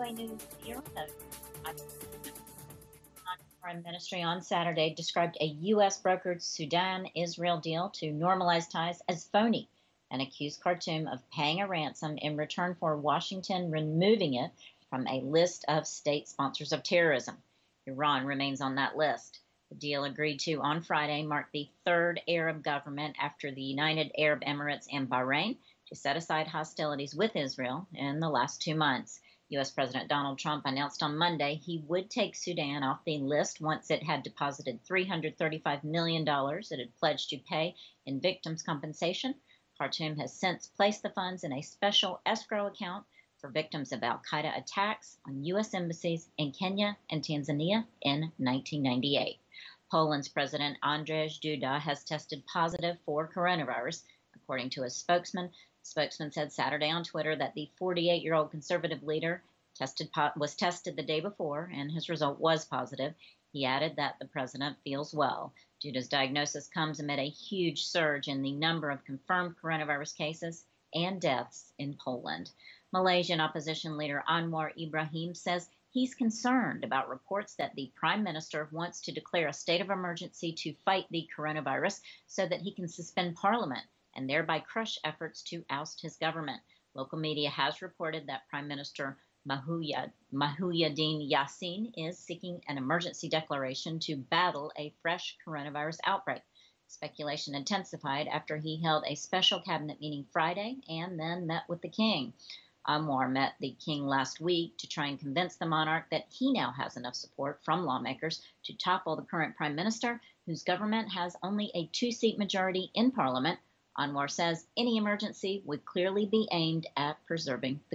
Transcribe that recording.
VOA News Bureau. Foreign Ministry on Saturday described a U.S. brokered Sudan-Israel deal to normalize ties as phony and accused Khartoum of paying a ransom in return for Washington removing it from a list of state sponsors of terrorism. Iran remains on that list. The deal agreed to on Friday marked the third Arab government after the United Arab Emirates and Bahrain to set aside hostilities with Israel in the last 2 months. U.S. President Donald Trump announced on Monday he would take Sudan off the list once it had deposited $335 million it had pledged to pay in victims' compensation. Khartoum has since placed the funds in a special escrow account for victims of al-Qaeda attacks on U.S. embassies in Kenya and Tanzania in 1998. Poland's President Andrzej Duda has tested positive for coronavirus, according to his spokesman. The spokesman said Saturday on Twitter that the 48-year-old conservative leader was tested the day before, and his result was positive. He added that the president feels well. Duda's diagnosis comes amid a huge surge in the number of confirmed coronavirus cases and deaths in Poland. Malaysian opposition leader Anwar Ibrahim says he's concerned about reports that the prime minister wants to declare a state of emergency to fight the coronavirus so that he can suspend parliament and thereby crush efforts to oust his government. Local media has reported that Prime Minister Muhyiddin Yassin is seeking an emergency declaration to battle a fresh coronavirus outbreak. Speculation intensified after he held a special cabinet meeting Friday and then met with the king. Anwar met the king last week to try and convince the monarch that he now has enough support from lawmakers to topple the current prime minister, whose government has only a 2-seat majority in parliament. Anwar says any emergency would clearly be aimed at preserving the